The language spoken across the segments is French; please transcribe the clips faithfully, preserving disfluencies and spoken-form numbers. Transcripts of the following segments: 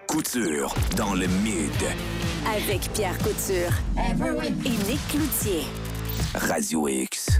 Couture dans le Mid. Avec Pierre Couture et Nick Cloutier. Radio X.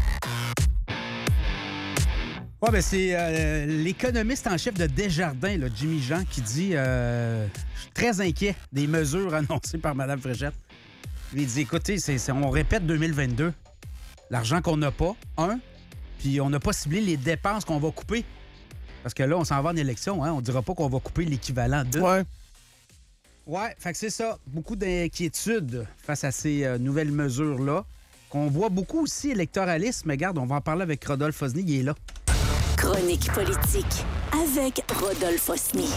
Ouais, ben c'est euh, l'économiste en chef de Desjardins, là, Jimmy Jean, qui dit euh, je suis très inquiet des mesures annoncées par Mme Fréchette. Il dit écoutez, c'est, c'est, on répète deux mille vingt-deux. L'argent qu'on n'a pas, un, puis on n'a pas ciblé les dépenses qu'on va couper. Parce que là, on s'en va en élection, hein, on dira pas qu'on va couper l'équivalent de. Ouais. Ouais, fait que c'est ça. Beaucoup d'inquiétudes face à ces euh, nouvelles mesures-là. Qu'on voit beaucoup aussi électoralisme. Mais regarde, on va en parler avec Rodolphe Osny, il est là. Chronique politique avec Rodolphe Osny.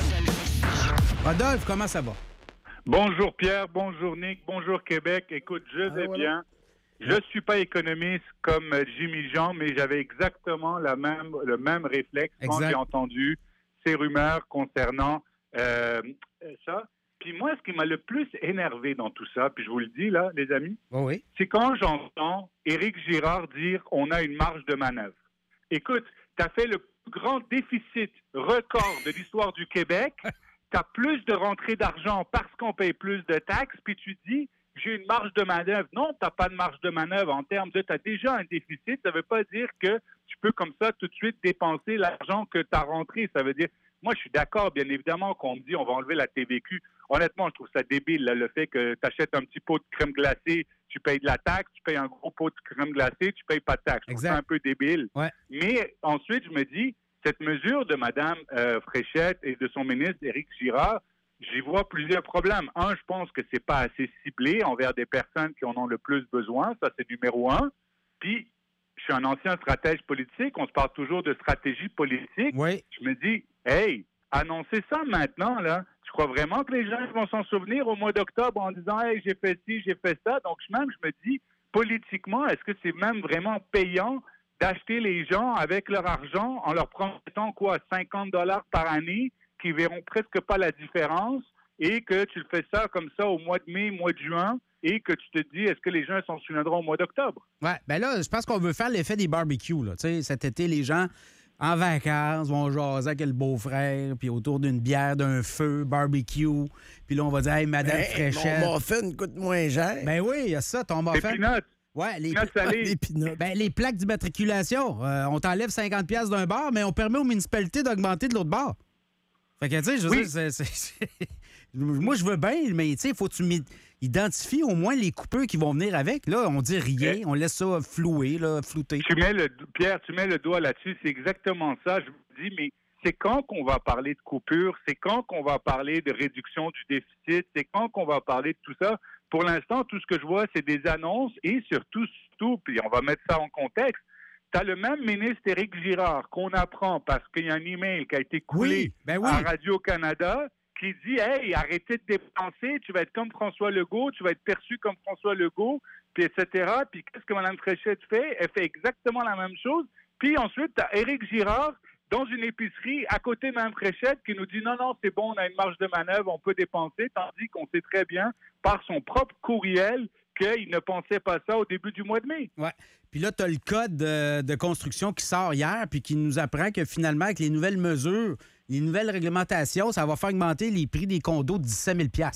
Rodolphe, comment ça va? Bonjour Pierre, bonjour Nick, bonjour Québec. Écoute, je vais ah, voilà. bien. Je ne suis pas économiste comme Jimmy Jean, mais j'avais exactement la même, le même réflexe exact. Quand j'ai entendu ces rumeurs concernant euh, ça. Puis moi, ce qui m'a le plus énervé dans tout ça, puis je vous le dis là, les amis, oh oui. c'est quand j'entends Éric Girard dire qu'on a une marge de manœuvre. Écoute, tu as fait le plus grand déficit record de l'histoire du Québec, tu as plus de rentrées d'argent parce qu'on paye plus de taxes, puis tu dis, j'ai une marge de manœuvre. Non, tu n'as pas de marge de manœuvre en termes de, tu as déjà un déficit, ça ne veut pas dire que tu peux comme ça tout de suite dépenser l'argent que tu as rentré. Ça veut dire, moi je suis d'accord, bien évidemment, qu'on me dit on va enlever la T V Q. Honnêtement, je trouve ça débile, là, le fait que tu achètes un petit pot de crème glacée, tu payes de la taxe, tu payes un gros pot de crème glacée, tu payes pas de taxe. Je trouve ça un peu débile. Ouais. Mais ensuite, je me dis, cette mesure de Mme euh, Fréchette et de son ministre Éric Girard, j'y vois plusieurs problèmes. Un, je pense que c'est pas assez ciblé envers des personnes qui en ont le plus besoin. Ça, c'est numéro un. Puis, je suis un ancien stratège politique. On se parle toujours de stratégie politique. Oui. Je me dis, hey, annoncez ça maintenant, là. Je crois vraiment que les gens vont s'en souvenir au mois d'octobre en disant, hey, j'ai fait ci, j'ai fait ça. Donc, même, je me dis, politiquement, est-ce que c'est même vraiment payant d'acheter les gens avec leur argent en leur promettant quoi, cinquante dollars par année, qui verront presque pas la différence, et que tu le fais ça comme ça au mois de mai, mois de juin, et que tu te dis, est-ce que les gens s'en souviendront au mois d'octobre? Ouais, ben là, je pense qu'on veut faire l'effet des barbecues, là. Tu sais, cet été, les gens, en vacances, vont jaser avec le beau-frère, puis autour d'une bière, d'un feu, barbecue, puis là, on va dire, hey, Madame hey, Fréchette. Mon muffin coûte moins cher. Ben oui, il y a ça, ton muffin. Les peanuts. Ouais, les, les, ben, les plaques d'immatriculation. Euh, on t'enlève cinquante dollars d'un bar, mais on permet aux municipalités d'augmenter de l'autre bar. Fait que, tu sais, je veux oui. dire, c'est, c'est, c'est... moi, je veux bien, mais tu sais, il faut que tu identifies au moins les coupeurs qui vont venir avec. Là, on dit rien, on laisse ça flouer, là, flouter. Tu mets le, Pierre, tu mets le doigt là-dessus, c'est exactement ça. Je vous dis, mais c'est quand qu'on va parler de coupure, c'est quand qu'on va parler de réduction du déficit, c'est quand qu'on va parler de tout ça. Pour l'instant, tout ce que je vois, c'est des annonces et surtout, surtout, puis on va mettre ça en contexte, tu as le même ministre Éric Girard qu'on apprend parce qu'il y a un email qui a été coulé oui, ben oui. à Radio-Canada qui dit « Hey, arrêtez de dépenser, tu vas être comme François Legault, tu vas être perçu comme François Legault, puis et cetera » Puis qu'est-ce que Mme Fréchette fait? Elle fait exactement la même chose. Puis ensuite, tu as Éric Girard dans une épicerie à côté de Mme Fréchette qui nous dit « Non, non, c'est bon, on a une marge de manœuvre, on peut dépenser », tandis qu'on sait très bien par son propre courriel qu'il ne pensait pas ça au début du mois de mai. Ouais. Puis là, tu as le code de, de construction qui sort hier puis qui nous apprend que finalement, avec les nouvelles mesures, les nouvelles réglementations, ça va faire augmenter les prix des condos de dix-sept mille dollars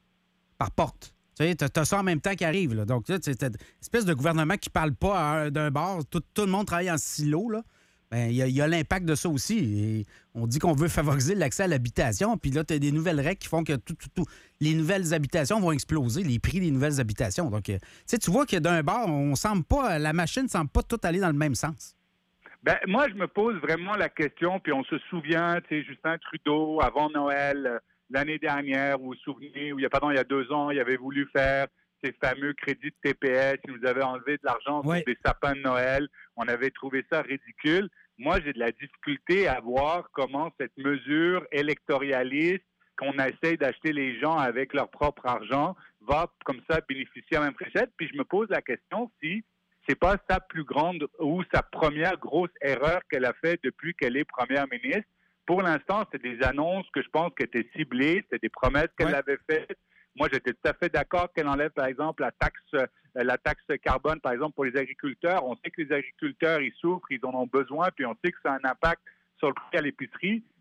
par porte. Tu sais, tu as ça en même temps qui arrive. Là. Donc, là, c'est une espèce de gouvernement qui ne parle pas à, d'un bord. Tout, tout le monde travaille en silo, là. Ben, il y, y a l'impact de ça aussi. Et on dit qu'on veut favoriser l'accès à l'habitation, puis là, tu as des nouvelles règles qui font que tout, tout, tout, les nouvelles habitations vont exploser, les prix des nouvelles habitations. Donc, euh, tu vois que d'un bord, on semble pas, la machine ne semble pas tout aller dans le même sens. Ben, moi, je me pose vraiment la question, puis on se souvient, tu sais, Justin Trudeau, avant Noël, euh, l'année dernière, vous vous souvenez, ou il y a, pardon, il y a deux ans, il avait voulu faire ces fameux crédits de T P S, il nous avait enlevé de l'argent ouais. sur des sapins de Noël. On avait trouvé ça ridicule. Moi, j'ai de la difficulté à voir comment cette mesure électoraliste qu'on essaye d'acheter les gens avec leur propre argent va, comme ça, bénéficier à Mme Fréchette. Puis je me pose la question si c'est pas sa plus grande ou sa première grosse erreur qu'elle a faite depuis qu'elle est première ministre. Pour l'instant, c'est des annonces que je pense qui étaient ciblées, c'est des promesses qu'elle ouais. avait faites. Moi, j'étais tout à fait d'accord qu'elle enlève, par exemple, la taxe euh, la taxe carbone, par exemple, pour les agriculteurs. On sait que les agriculteurs, ils souffrent, ils en ont besoin, puis on sait que ça a un impact sur le prix à l'épicerie.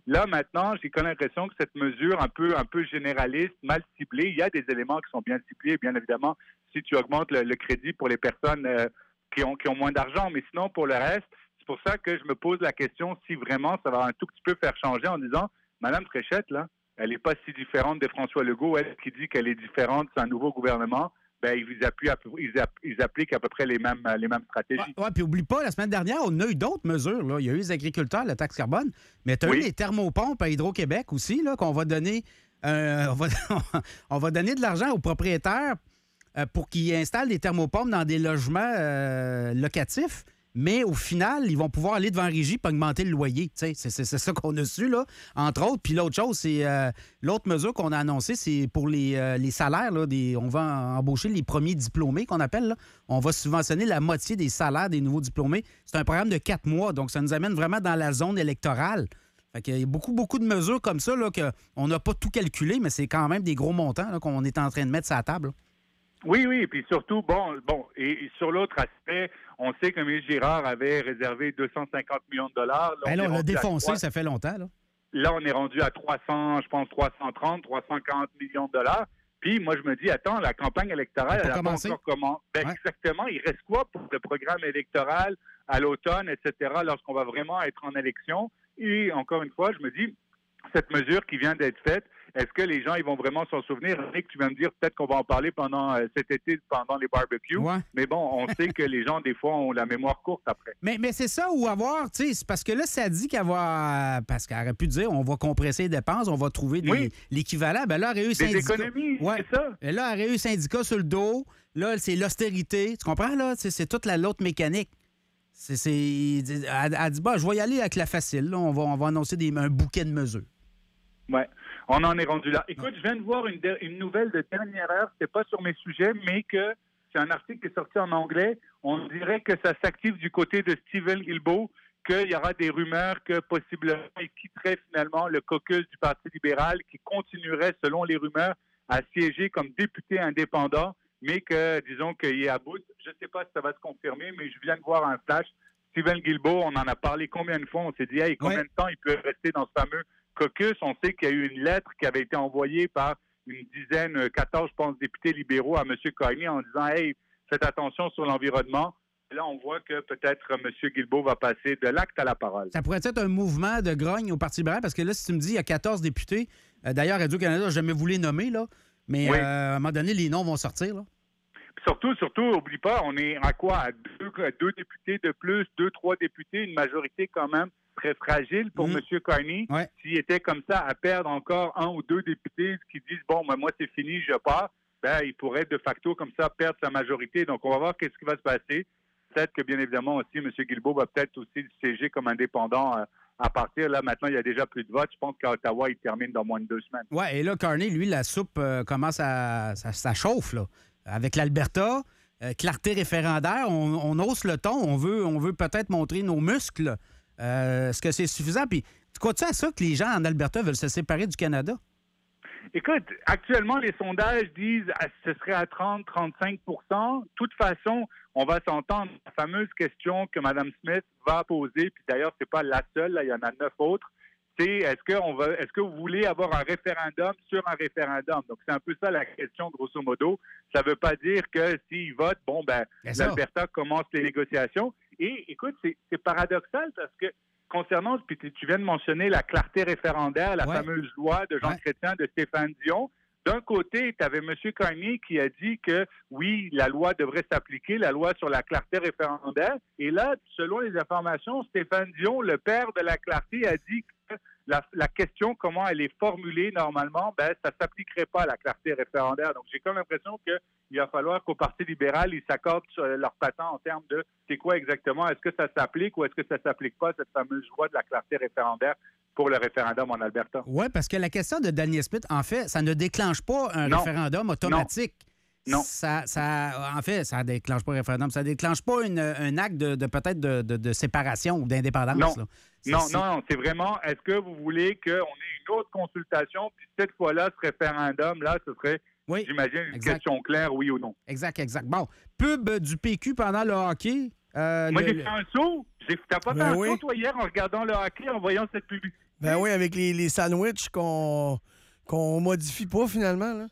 Là, maintenant, j'ai comme l'impression que cette mesure un peu, un peu généraliste, mal ciblée, il y a des éléments qui sont bien ciblés, bien évidemment, si tu augmentes le, le crédit pour les personnes euh, qui ont, qui ont moins d'argent. Mais sinon, pour le reste, c'est pour ça que je me pose la question si vraiment ça va un tout petit peu faire changer en disant, Madame Fréchette, là, elle n'est pas si différente de François Legault, elle qui dit qu'elle est différente, c'est un nouveau gouvernement. Ben, ils, appuient, ils, ils appliquent à peu près les mêmes, les mêmes stratégies. Oui, ouais, puis oublie pas, la semaine dernière, on a eu d'autres mesures. Là. Il y a eu les agriculteurs, la taxe carbone, mais tu as oui. eu les thermopompes à Hydro-Québec aussi, là, qu'on va donner, euh, on, va, on va donner de l'argent aux propriétaires euh, pour qu'ils installent des thermopompes dans des logements euh, locatifs. Mais au final, ils vont pouvoir aller devant la régie et augmenter le loyer. C'est, c'est, c'est ça qu'on a su, là, entre autres. Puis l'autre chose, c'est euh, l'autre mesure qu'on a annoncée, c'est pour les, euh, les salaires. Là, des, on va embaucher les premiers diplômés, qu'on appelle. Là. On va subventionner la moitié des salaires des nouveaux diplômés. C'est un programme de quatre mois, donc ça nous amène vraiment dans la zone électorale. Fait qu'il y a beaucoup, beaucoup de mesures comme ça là, qu'on n'a pas tout calculé, mais c'est quand même des gros montants là, qu'on est en train de mettre sur la table. Là. Oui, oui, puis surtout, bon, bon, et, et sur l'autre aspect, on sait que M. Girard avait réservé deux cent cinquante millions de dollars. Là, ben là, on, on l'a défoncé, trois... ça fait longtemps, là. Là, on est rendu à trois cents, je pense, trois cent trente, trois cent quarante millions de dollars. Puis, moi, je me dis, attends, la campagne électorale, elle n'a pas encore commencé. Ben, ouais. Exactement, il reste quoi pour le programme électoral à l'automne, et cetera, lorsqu'on va vraiment être en élection? Et encore une fois, je me dis, cette mesure qui vient d'être faite, est-ce que les gens ils vont vraiment s'en souvenir? Nick, tu vas me dire peut-être qu'on va en parler pendant euh, cet été, pendant les barbecues. Ouais. Mais bon, on sait que les gens, des fois, ont la mémoire courte après. Mais, mais c'est ça, ou avoir, tu sais, c'est parce que là, ça dit qu'elle va... Parce qu'elle aurait pu dire, on va compresser les dépenses, on va trouver des, oui. l'équivalent. Ben là, elle aurait eu des syndicat. économies, ouais. c'est ça. Et là, elle aurait eu syndicat sur le dos. Là, c'est l'austérité. Tu comprends, là? C'est, c'est toute la, l'autre mécanique. C'est, c'est... Elle, elle dit, bah, je vais y aller avec la facile. Là. On, va, on va annoncer des, un bouquet de mesures. Oui, on en est rendu là. Écoute, je viens de voir une, de, une nouvelle de dernière heure, c'est pas sur mes sujets, mais que c'est un article qui est sorti en anglais. On dirait que ça s'active du côté de Stephen Guilbeault, qu'il y aura des rumeurs que possiblement il quitterait finalement le caucus du Parti libéral, qui continuerait, selon les rumeurs, à siéger comme député indépendant, mais que, disons, qu'il est à bout. Je ne sais pas si ça va se confirmer, mais je viens de voir un flash. Stephen Guilbeault, on en a parlé combien de fois? On s'est dit, hey, combien ouais. de temps il peut rester dans ce fameux caucus? On sait qu'il y a eu une lettre qui avait été envoyée par une dizaine, quatorze, je pense, députés libéraux à M. Carney en disant « Hey, faites attention sur l'environnement ». Là, on voit que peut-être M. Guilbeault va passer de l'acte à la parole. Ça pourrait être un mouvement de grogne au Parti libéral, parce que là, si tu me dis il y a quatorze députés, euh, d'ailleurs, Radio-Canada n'a jamais voulu les nommer, là, mais oui. euh, à un moment donné, les noms vont sortir, là. Surtout, surtout, oublie pas, on est à quoi? À deux, à deux députés de plus, deux, trois députés, une majorité quand même très fragile pour mmh. M. Carney. Ouais. S'il était comme ça à perdre encore un ou deux députés qui disent « Bon, ben, moi, c'est fini, je pars », ben, il pourrait de facto comme ça perdre sa majorité. Donc, on va voir qu'est-ce qui va se passer. Peut-être que, bien évidemment, aussi, M. Guilbeault va peut-être aussi siéger comme indépendant euh, à partir. Là, maintenant, il y a déjà plus de votes. Je pense qu'à Ottawa, il termine dans moins de deux semaines. Oui, et là, Carney, lui, la soupe euh, commence à... Ça, ça chauffe, là. Avec l'Alberta, euh, clarté référendaire, on, on hausse le ton. On veut, on veut peut-être montrer nos muscles. Euh, est-ce que c'est suffisant? Puis, tu crois-tu à ça que les gens en Alberta veulent se séparer du Canada? Écoute, actuellement, les sondages disent que ce serait à trente à trente-cinq pour cent. De toute façon, on va s'entendre. La fameuse question que Mme Smith va poser, puis d'ailleurs, c'est pas la seule, là, il y en a neuf autres, c'est est-ce que, on va, est-ce que vous voulez avoir un référendum sur un référendum? Donc, c'est un peu ça la question, grosso modo. Ça ne veut pas dire que s'ils votent, bon, ben, l'Alberta commence les négociations. Et écoute, c'est, c'est paradoxal parce que concernant, puis tu viens de mentionner la clarté référendaire, la ouais. fameuse loi de Jean ouais. Chrétien de Stéphane Dion. D'un côté, tu avais M. Carney qui a dit que oui, la loi devrait s'appliquer, la loi sur la clarté référendaire. Et là, selon les informations, Stéphane Dion, le père de la clarté, a dit que la, la question, comment elle est formulée normalement, ben, ça ne s'appliquerait pas à la clarté référendaire. Donc, j'ai comme l'impression qu'il va falloir qu'au Parti libéral, ils s'accordent sur leur patent en termes de c'est quoi exactement, est-ce que ça s'applique ou est-ce que ça ne s'applique pas, cette fameuse loi de la clarté référendaire pour le référendum en Alberta. Oui, parce que la question de Daniel Smith, en fait, ça ne déclenche pas un non. référendum automatique. Non. Ça, ça, en fait, ça ne déclenche pas un référendum. Ça ne déclenche pas une, un acte de, de peut-être de, de, de séparation ou d'indépendance. Non, là. non, c'est... non, non. C'est vraiment, est-ce que vous voulez qu'on ait une autre consultation, puis cette fois-là, ce référendum-là, ce serait, oui, j'imagine, une exact. question claire, oui ou non. Exact, exact. Bon, pub du P Q pendant le hockey. Euh, Moi, le, j'ai fait un saut. J'ai, t'as pas ben fait un oui. saut, toi, hier, en regardant le hockey, en voyant cette publicité? Ben oui, avec les, les sandwichs qu'on qu'on modifie pas finalement, là.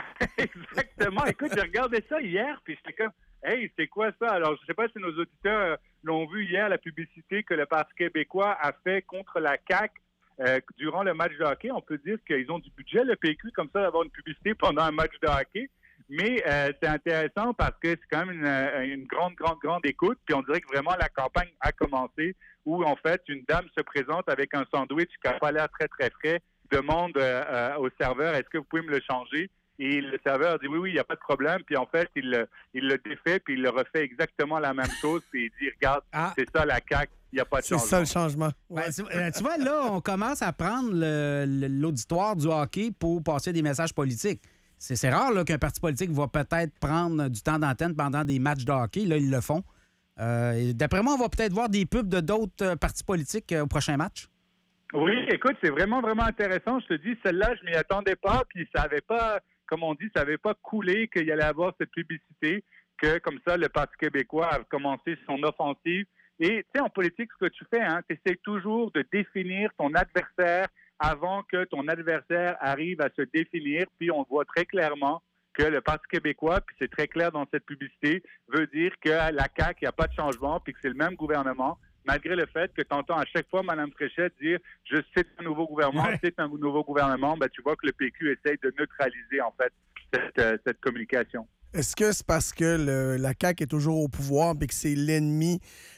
Exactement. Écoute, j'ai regardé ça hier, puis j'étais comme, hey, c'est quoi ça? Alors, je sais pas si nos auditeurs l'ont vu hier, la publicité que le Parti québécois a fait contre la C A Q euh, durant le match de hockey. On peut dire qu'ils ont du budget, le P Q, comme ça, d'avoir une publicité pendant un match de hockey. Mais euh, c'est intéressant parce que c'est quand même une, une grande, grande, grande écoute. Puis on dirait que vraiment la campagne a commencé où, en fait, une dame se présente avec un sandwich qui n'a pas l'air très, très frais, demande euh, euh, au serveur, est-ce que vous pouvez me le changer? Et le serveur dit oui, oui, il n'y a pas de problème. Puis en fait, il le, il le défait, puis il le refait exactement la même chose. Puis il dit, regarde, ah. c'est ça la C A Q, il n'y a pas de c'est changement. C'est ça le changement. Ouais. Ben, tu, euh, tu vois, là, on commence à prendre le, le, l'auditoire du hockey pour passer des messages politiques. C'est, c'est rare là, qu'un parti politique va peut-être prendre du temps d'antenne pendant des matchs de hockey. Là, ils le font. Euh, et d'après moi, on va peut-être voir des pubs de d'autres euh, partis politiques euh, au prochain match. Oui, écoute, c'est vraiment, vraiment intéressant. Je te dis, celle-là, je m'y attendais pas, puis ça n'avait pas, comme on dit, ça n'avait pas coulé qu'il y allait avoir cette publicité, que comme ça, le Parti québécois a commencé son offensive. Et tu sais, en politique, ce que tu fais, hein, tu essaies toujours de définir ton adversaire avant que ton adversaire arrive à se définir. Puis on voit très clairement que le Parti québécois, puis c'est très clair dans cette publicité, veut dire que la C A Q, il n'y a pas de changement, puis que c'est le même gouvernement, malgré le fait que tu entends à chaque fois Mme Fréchette dire « Je c'est un nouveau gouvernement, ouais. c'est un nouveau gouvernement », ben, tu vois que le P Q essaye de neutraliser, en fait, cette, euh, cette communication. Est-ce que c'est parce que le, la C A Q est toujours au pouvoir et que c'est l'ennemi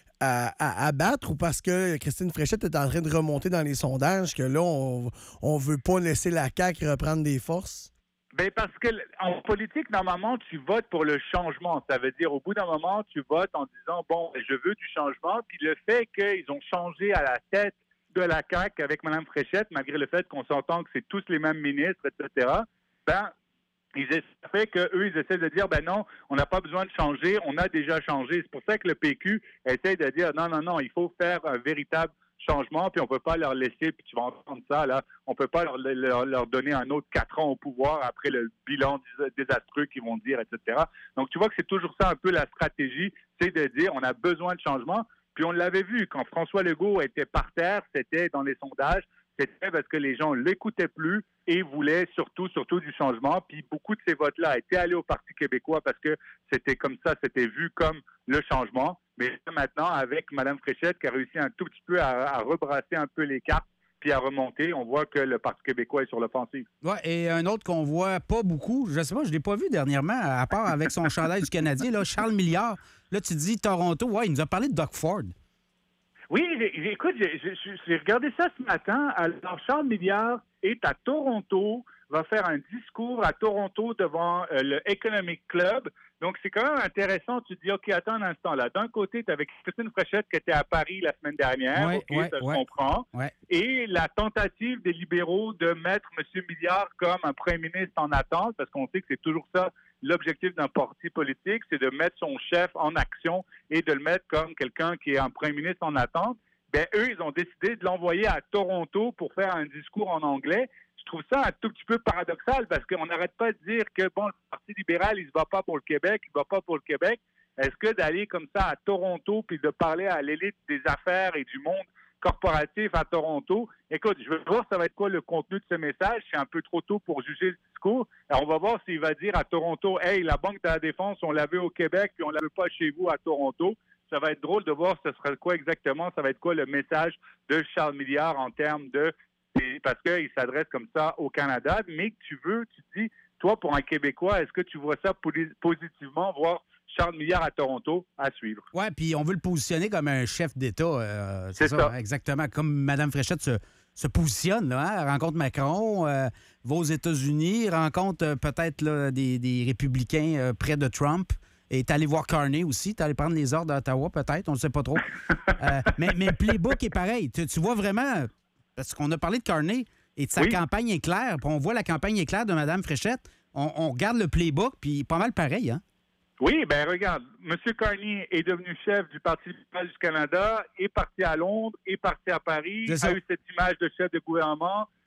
à, à, à battre, ou parce que Christine Fréchette est en train de remonter dans les sondages, que là, on ne veut pas laisser la C A Q reprendre des forces? Bien, parce que en politique, normalement, tu votes pour le changement. Ça veut dire, au bout d'un moment, tu votes en disant, bon, je veux du changement. Puis le fait qu'ils ont changé à la tête de la C A Q avec Mme Fréchette, malgré le fait qu'on s'entend que c'est tous les mêmes ministres, et cetera, ben, ils essaient, ça fait qu'eux, ils essaient de dire, ben non, on n'a pas besoin de changer, on a déjà changé. C'est pour ça que le P Q essaie de dire, non, non, non, il faut faire un véritable changement, puis on peut pas leur laisser, puis tu vas entendre ça, là, on peut pas leur, leur, leur donner un autre quatre ans au pouvoir après le bilan désastreux qu'ils vont dire, et cetera. Donc, tu vois que c'est toujours ça un peu la stratégie, c'est de dire, on a besoin de changement, puis on l'avait vu, quand François Legault était par terre, c'était dans les sondages, c'était parce que les gens l'écoutaient plus et voulaient surtout, surtout du changement. Puis beaucoup de ces votes-là étaient allés au Parti québécois parce que c'était comme ça, c'était vu comme le changement. Mais maintenant, avec Mme Fréchette qui a réussi un tout petit peu à, à rebrasser un peu les cartes puis à remonter, on voit que le Parti québécois est sur l'offensive. Oui, et un autre qu'on voit pas beaucoup, je sais pas, je l'ai pas vu dernièrement, à part avec son chandail du Canadien, là, Charles Milliard. Là, tu dis Toronto, ouais, il nous a parlé de Doug Ford. Oui, j'ai, écoute, j'ai, j'ai, j'ai regardé ça ce matin. Alors, Charles Milliard est à Toronto, va faire un discours à Toronto devant euh, le Economic Club. Donc, c'est quand même intéressant. Tu te dis, OK, attends un instant là. D'un côté, tu avais Christine Fréchette qui était à Paris la semaine dernière. Ouais, OK, ouais, ça je ouais, comprends. Ouais. Et la tentative des libéraux de mettre M. Milliard comme un premier ministre en attente, parce qu'on sait que c'est toujours ça, l'objectif d'un parti politique, c'est de mettre son chef en action et de le mettre comme quelqu'un qui est un premier ministre en attente. Bien, eux, ils ont décidé de l'envoyer à Toronto pour faire un discours en anglais. Je trouve ça un tout petit peu paradoxal parce qu'on n'arrête pas de dire que, bon, le Parti libéral, il ne se bat pas pour le Québec, il ne se bat pas pour le Québec. Est-ce que d'aller comme ça à Toronto puis de parler à l'élite des affaires et du monde corporatif à Toronto, écoute, je veux voir ça va être quoi le contenu de ce message. C'est un peu trop tôt pour juger le discours. Alors, on va voir s'il va dire à Toronto, « Hey, la Banque de la Défense, on la veut au Québec puis on la veut pas chez vous à Toronto. » Ça va être drôle de voir ce sera quoi exactement, ça va être quoi le message de Charles Milliard en termes de... Parce qu'il s'adresse comme ça au Canada, mais que tu veux, tu te dis, toi, pour un Québécois, est-ce que tu vois ça positivement, voir Charles Milliard à Toronto à suivre? Oui, puis on veut le positionner comme un chef d'État. Euh, c'est, c'est ça, ça, exactement. Comme Mme Fréchette se, se positionne, là, hein? Rencontre Macron, euh, va aux États-Unis, rencontre euh, peut-être là, des, des républicains euh, près de Trump. Et t'es allé voir Carney aussi. T'es allé prendre les ordres d'Ottawa, peut-être. On ne sait pas trop. euh, mais, mais le playbook est pareil. Tu, tu vois vraiment... Parce qu'on a parlé de Carney et de sa oui. campagne éclair. Puis on voit la campagne éclair de Mme Fréchette. On, on regarde le playbook, puis pas mal pareil, hein? Oui, bien, regarde. M. Carney est devenu chef du Parti libéral du Canada, est parti à Londres, est parti à Paris, a eu cette image de chef de gouvernement,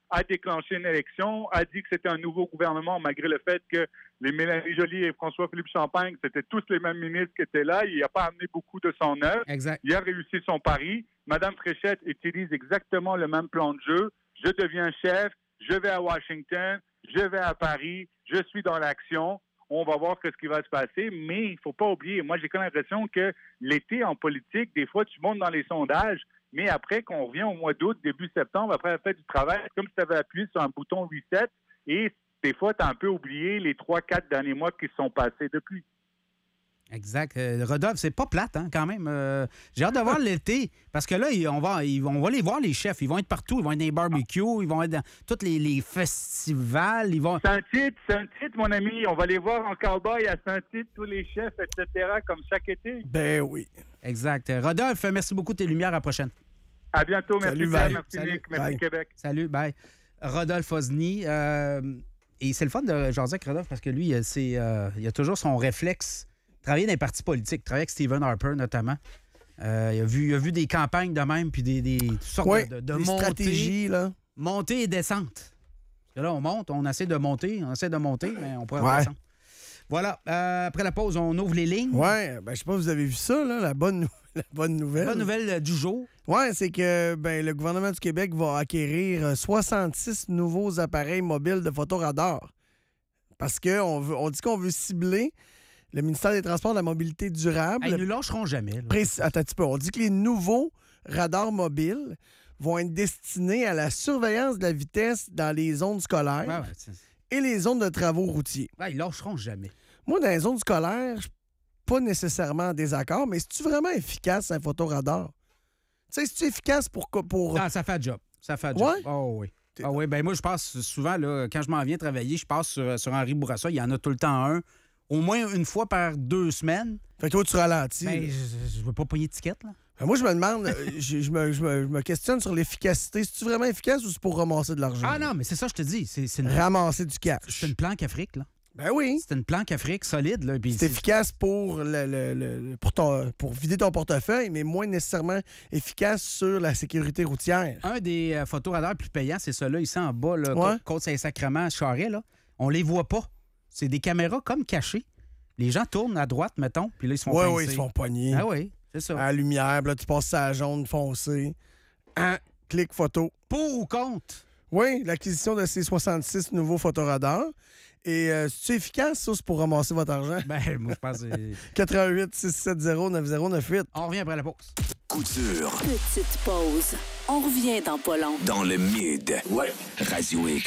a déclenché une élection, a dit que c'était un nouveau gouvernement, malgré le fait que les Mélanie Joly et François-Philippe Champagne, c'était tous les mêmes ministres qui étaient là. Il n'a pas amené beaucoup de son œuvre. Exact. Il a réussi son pari. Madame Fréchette utilise exactement le même plan de jeu. Je deviens chef, je vais à Washington, je vais à Paris, je suis dans l'action. On va voir ce qui va se passer, mais il ne faut pas oublier. Moi, j'ai comme l'impression que l'été en politique, des fois, tu montes dans les sondages, mais après, quand on revient au mois d'août, début septembre, après la fête du travail, c'est comme si tu avais appuyé sur un bouton reset et des fois, tu as un peu oublié les trois, quatre derniers mois qui se sont passés depuis. Exact. Euh, Rodolphe, c'est pas plate, hein, quand même. Euh, j'ai hâte de voir l'été. Parce que là, on va, on va les voir, les chefs. Ils vont être partout. Ils vont être dans les barbecues. Ils vont être dans tous les, les festivals. Ils vont... Saint-Tite, Saint-Tite, mon ami. On va les voir en cowboy à Saint-Tite, tous les chefs, et cetera, comme chaque été. Ben oui. Exact. Rodolphe, merci beaucoup de tes lumières. À la prochaine. À bientôt. Merci, Salut, Pierre, bye. merci, Salut. Nick. Merci, Bye. Québec. Salut, bye. Rodolphe Osny. Euh, et c'est le fun de jaser avec Rodolphe parce que lui, c'est, euh, il a toujours son réflexe. Travailler dans les partis politiques, travailler avec Stephen Harper notamment. Euh, il, a vu, il a vu des campagnes de même, puis des, des toutes sortes Oui, de, de des montées, stratégies, là. montée et descente. Parce que là, on monte, on essaie de monter, on essaie de monter, mais on pourrait Ouais. descendre. Voilà. Euh, après la pause, on ouvre les lignes. Ouais, ben je sais pas si vous avez vu ça, là, la bonne, nou- la bonne nouvelle. Bonne nouvelle euh, du jour. Ouais, c'est que ben, le gouvernement du Québec va acquérir euh, soixante-six nouveaux appareils mobiles de photoradar. Parce qu'on veut, on dit qu'on veut cibler le ministère des Transports de la mobilité durable. Hey, ils ne lâcheront jamais. là. Précis- Attends un petit peu. On dit que les nouveaux radars mobiles vont être destinés à la surveillance de la vitesse dans les zones scolaires Ouais, ouais, c'est- et les zones de travaux routiers. ouais, ils lâcheront jamais. Moi, dans les zones scolaires, je suis pas nécessairement en désaccord, mais c'est-tu vraiment efficace, un photoradar? Tu sais, c'est-tu efficace pour... co- pour... Ah, ça fait le job. Ça fait le job. Ouais? Oh, oui. Ah oui, ben moi, je passe souvent, là, quand je m'en viens travailler, je passe sur, sur Henri Bourassa. Il y en a tout le temps un. Au moins une fois par deux semaines. Fait que toi, tu ralentis. Ben, là. je ne veux pas payer d'étiquette, là. Ben, moi, je me demande, euh, je, je me, je me- je me questionne sur l'efficacité. C'est-tu vraiment efficace ou c'est pour ramasser de l'argent? Ah non, mais c'est ça, je te dis. C'est c'est une, Ramasser du cash. c'est une planque Afrique, là. Ben oui. C'est une planque Afrique solide, là. Puis C'est c'est- efficace pour, le, le- le- pour, ton- pour vider ton portefeuille, mais moins nécessairement efficace sur la sécurité routière. un des euh, photoradars plus payants, c'est celui-là, ici en bas, là, Ouais. Côte-Saint-Sacrement, Charest, là. On les voit pas. C'est des caméras comme cachées. Les gens tournent à droite, mettons, puis là, ils se font Oui, pincer. oui, ils se font pogner. Ah oui, c'est ça. À la lumière, puis là, tu passes à la jaune foncé. Ah, clic photo. Pour ou contre? Oui, l'acquisition de ces soixante-six nouveaux photoradars. Et euh, c'est efficace, ça, c'est pour ramasser votre argent? Ben, moi, je pense que c'est... quatre-vingt-huit six sept zéro neuf zéro neuf huit. On revient après la pause. Couture Petite pause. On revient dans pas long. dans le mid. Ouais. Radio X.